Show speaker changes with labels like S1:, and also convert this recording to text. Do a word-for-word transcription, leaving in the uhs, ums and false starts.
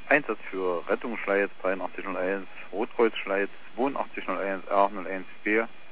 S1: Einsatz für Rettungsschleiz dreiundachtzig null eins, Rotkreuz Schleiz zweiundachtzig null eins R null eins B